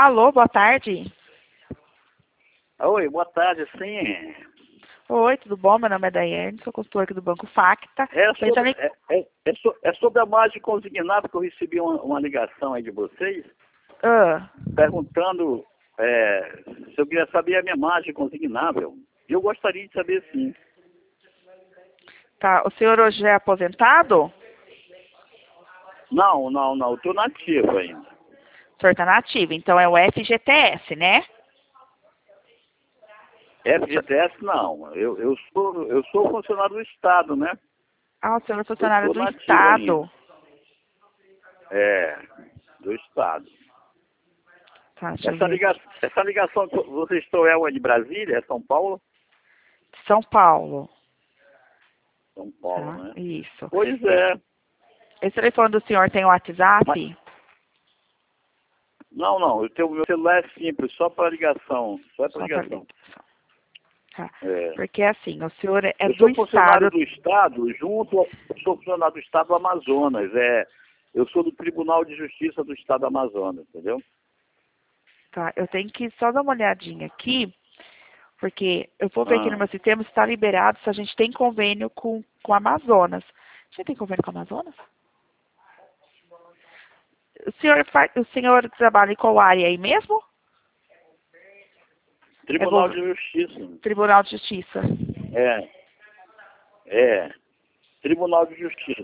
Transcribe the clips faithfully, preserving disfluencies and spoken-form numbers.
Alô, boa tarde. Oi, boa tarde, sim. Oi, tudo bom? Meu nome é Daiane, sou consultora aqui do Banco Facta. É Tô entrando sobre, em- é, é, é so- é sobre a margem consignada que eu recebi uma, uma ligação aí de vocês, Ah, perguntando é, se eu queria saber a minha margem consignável. E eu gostaria de saber sim. tá. O senhor hoje é aposentado? Não, não, não, eu estou nativo ainda. O senhor está na ativa, então é o F G T S, né? F G T S não, eu, eu, sou, eu sou funcionário do Estado, né? Ah, o senhor é Eu funcionário estou do nativo ainda. Estado. É, do Estado. Tá, deixa eu Essa, ver liga, aqui. essa ligação que vocês estão é uma de Brasília, é São Paulo? São Paulo. São Paulo, Tá, né? isso. Pois é. Esse telefone do senhor tem Mas, WhatsApp? não, não, eu tenho, meu celular é simples, só para ligação. Só é para Só para ligação. ligação. Tá. É. Porque assim, o senhor é Eu do sou funcionário Estado. do Estado, junto ao, eu sou funcionário do Estado do Amazonas. É, eu sou do Tribunal de Justiça do Estado do Amazonas, entendeu? Tá, eu tenho que só dar uma olhadinha aqui. Porque eu vou ver aqui no Ah, meu sistema se está liberado, se a gente tem convênio com, com Amazonas. A gente tem convênio com Amazonas? O senhor, fa- o senhor trabalha em qual área aí mesmo? É Tribunal gov- de Justiça. Tribunal de Justiça. É, é. Tribunal de Justiça.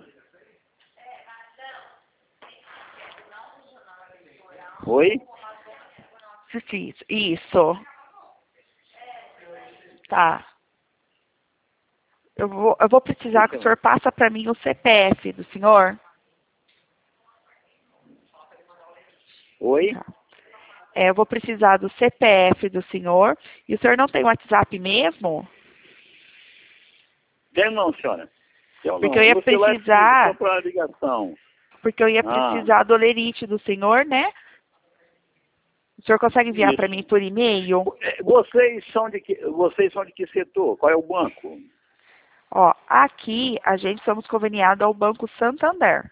Oi? Justiça. Isso. Tá. Eu vou, eu vou precisar que o Então, senhor passe para mim o C P F do senhor. oi? Tá. É, eu vou precisar do C P F do senhor. E o senhor não tem WhatsApp mesmo? Tem não, senhora? Tem Porque eu não. ia Meu celular é simples, só precisar, para ligação. porque eu ia Ah, precisar do lerite do senhor, né? O senhor consegue enviar para mim isso. por e-mail? É, Vocês são de que, vocês são de que setor? Qual é o banco? Ó, aqui a gente somos conveniados ao Banco Santander.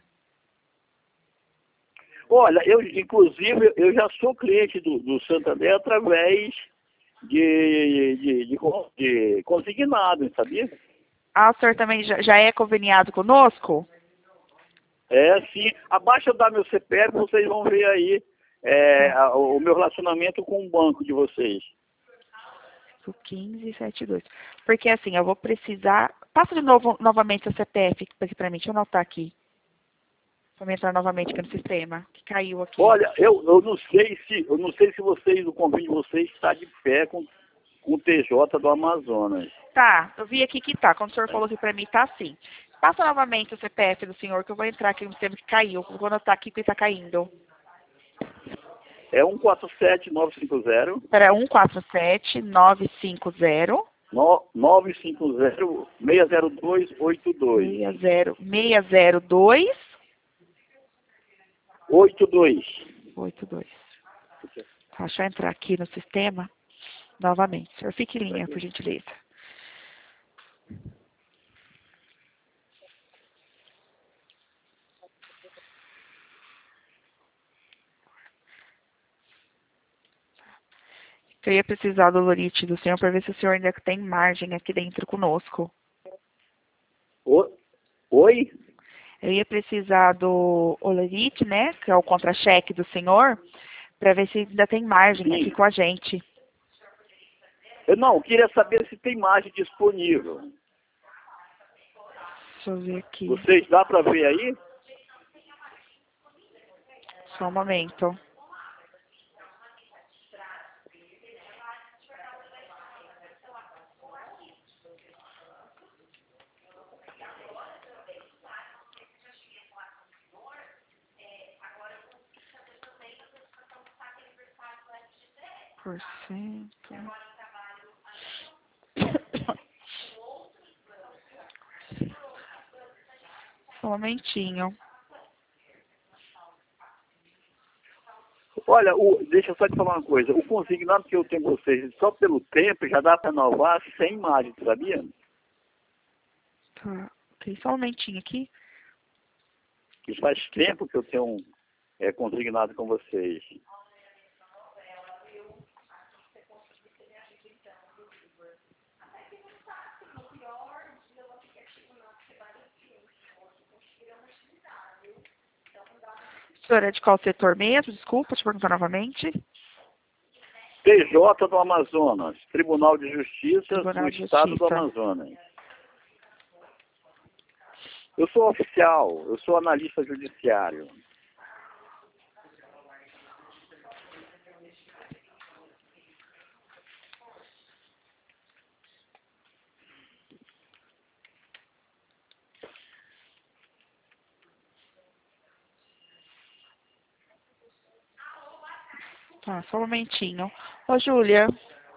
Olha, eu, inclusive, eu já sou cliente do, do Santander através de, de, de, con- de consignado, sabia? Ah, o senhor também já, já é conveniado conosco? É, sim. Abaixo eu dar meu C P F, vocês vão ver aí é, Tá. a- o meu relacionamento com o banco de vocês. O quinze setenta e dois. Porque assim, eu vou precisar. Passa de novo novamente o C P F aqui para mim. Deixa eu anotar aqui. Vou entrar novamente aqui no sistema. Que caiu aqui. Olha, eu, eu não sei se eu não sei se vocês, o convênio de vocês está de pé com, com o T J do Amazonas. Tá, eu vi aqui que tá. Quando o senhor falou aqui para mim, tá sim. Passa novamente o C P F do senhor, que eu vou entrar aqui no sistema que caiu. Eu vou anotar aqui que está caindo. É um quatro sete nove cinco zero Espera, um quatro sete nove cinco zero. nove cinco zero seis zero dois oito dois. seis zero seis zero dois oito dois. oito dois. Tá, deixa eu entrar aqui no sistema novamente. O senhor fique em linha, por gentileza. Eu ia precisar do lorite do senhor para ver se o senhor ainda tem margem aqui dentro conosco. O- Oi? Eu ia precisar do olerite, né, que é o contra-cheque do senhor, para ver se ainda tem margem aqui Sim. com a gente. Eu não, queria saber se tem margem disponível. Deixa eu ver aqui. Vocês dá para ver aí? Só um momento. Por cento. Só um momentinho. Olha, o, deixa eu só te falar uma coisa. O consignado que eu tenho com vocês, só pelo tempo, já dá para renovar sem margem, sabia? Tá. Ok, só um momentinho aqui. Que faz tempo que eu tenho é, consignado com vocês. O senhor é de qual setor mesmo? Desculpa, deixa eu perguntar novamente. T J do Amazonas, Tribunal de Justiça Tribunal do de Estado do Justiça. Amazonas. Eu sou oficial, eu sou analista judiciário. Tá, só um momentinho. Ô, Júlia.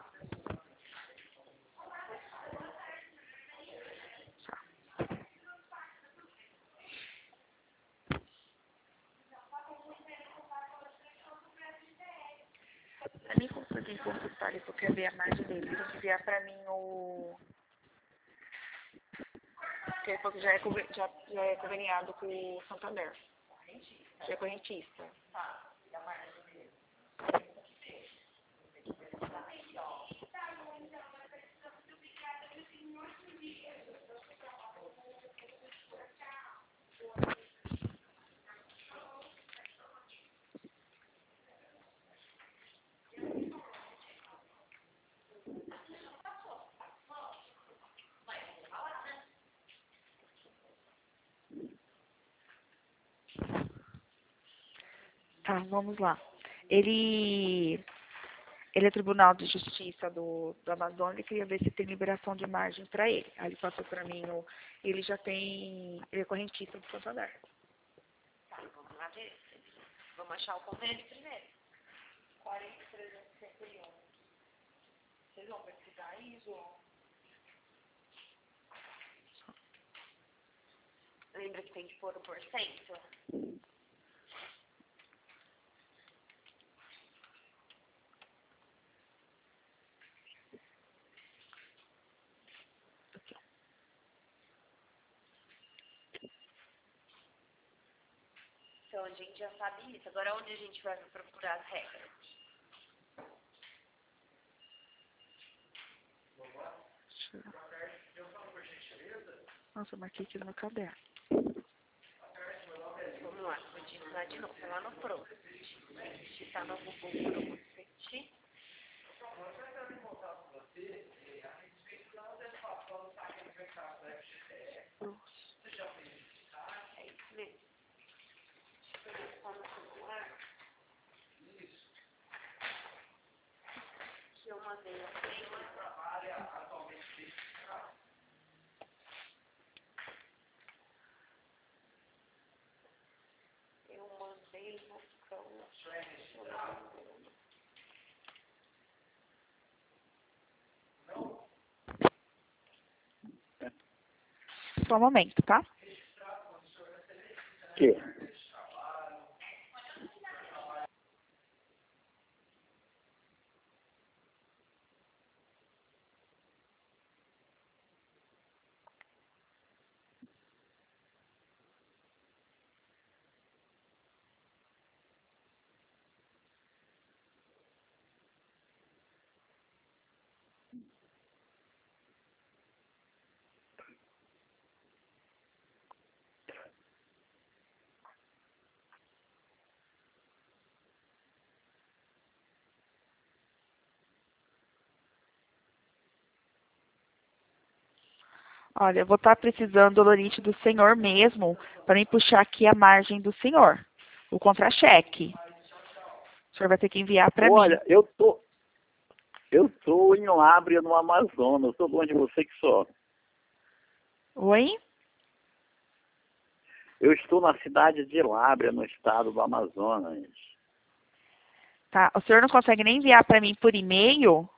Pra mim conseguir consultar isso, eu quero ver a margem dele. Tem que enviar pra mim o... Porque ele falou que já é, conven- já, já é conveniado com o Santander. Já é correntista. Tá, vamos lá. Ele, ele é Tribunal de Justiça do, do Amazonas e queria ver se tem liberação de margem para ele. Aí ele passou para mim, o, ele já tem, ele é correntista do Santander. Tá, vamos lá ver. Vamos achar o convênio primeiro. quarenta, trezentos e sessenta e um. Vocês vão precisar isso? Lembra que tem que pôr o porcento? Então a gente já sabe isso. Agora onde a gente vai procurar as regras? Nossa, eu marquei aqui no meu caderno. Vamos lá, vou digitar de novo, tá lá no Pro. Digitar no Google Pro. É isso mesmo. Deixa eu digitar no celular. Que eu mandei a senha. Eu mandei no cão. Só um momento, tá? Que? Olha, eu vou estar precisando, Lorite, do senhor mesmo, para mim puxar aqui a margem do senhor, o contra-cheque. O senhor vai ter que enviar para mim. Olha, eu tô, eu tô em Lábrea, no Amazonas. Eu sou longe de você que só. Oi? Eu estou na cidade de Lábrea, no estado do Amazonas. Tá. O senhor não consegue nem enviar para mim por e-mail?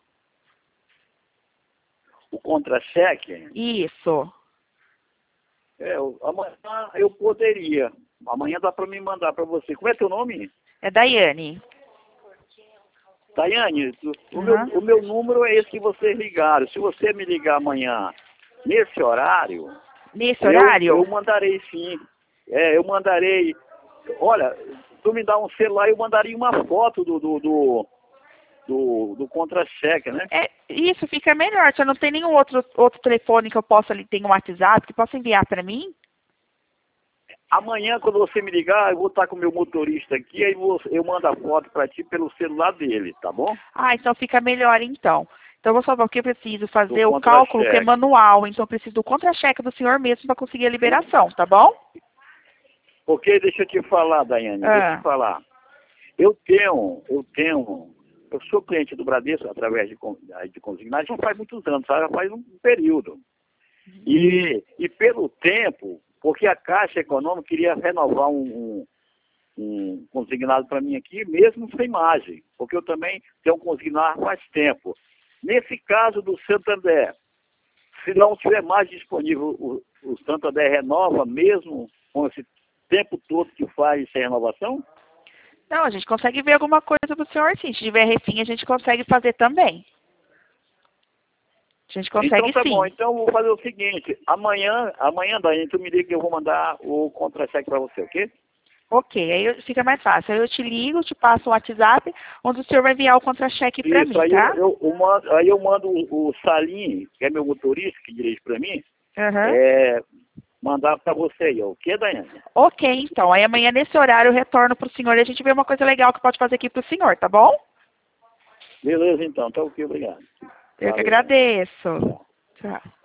O contra-cheque, Isso. é, eu- amanhã eu poderia. Amanhã dá para me mandar para você. Como é teu nome? É Daiane. Daiane, o, Uhum. meu, o meu número é esse que vocês ligaram. Se você me ligar amanhã nesse horário, Nesse eu, horário? eu mandarei sim. É, eu mandarei. Olha, tu me dá um celular, eu mandaria uma foto do, do, do, do, do contra-cheque, né? É, isso fica melhor. Se eu não tem nenhum outro, outro telefone que eu possa ali, tem um WhatsApp, que possa enviar para mim? Amanhã, quando você me ligar, eu vou estar com o meu motorista aqui, aí você, eu mando a foto para ti pelo celular dele, tá bom? Ah, então fica melhor então. Então eu vou só porque eu preciso fazer Do o cálculo que é contra-cheque. manual, então eu preciso do contra-cheque do senhor mesmo para conseguir a liberação, tá bom? Porque, deixa eu te falar, Daiane, deixa eu Ah. te falar. Eu tenho, eu tenho, eu sou cliente do Bradesco através de, con- de consignado, já faz muitos anos, sabe? Já faz um período. E, e pelo tempo, porque a Caixa Econômica queria renovar um, um, um consignado para mim aqui, mesmo sem margem, porque eu também tenho um consignado faz tempo. Nesse caso do Santander, se não tiver mais disponível, o, o Santander renova mesmo com esse tempo todo que faz essa renovação? Não, a gente consegue ver alguma coisa pro senhor sim. Se tiver refim, a gente consegue fazer também. A gente consegue Então tá sim. bom, então eu vou fazer o seguinte, amanhã, amanhã, Daiane, tu me liga que eu vou mandar o contra-cheque para você, ok? Ok, aí eu- fica mais fácil. Aí eu te ligo, te passo o WhatsApp, onde o senhor vai enviar o contra-cheque para Isso, mim, aí tá? eu, eu, eu mando, aí eu mando o, o Salim, que é meu motorista, que dirige para mim, Aham. é, mandar para você aí, ok, Daiane? Ok, então. Aí amanhã nesse horário eu retorno pro senhor e a gente vê uma coisa legal que pode fazer aqui pro senhor, tá bom? Beleza então, tá ok, obrigado. Eu que Valeu. agradeço. Tchau.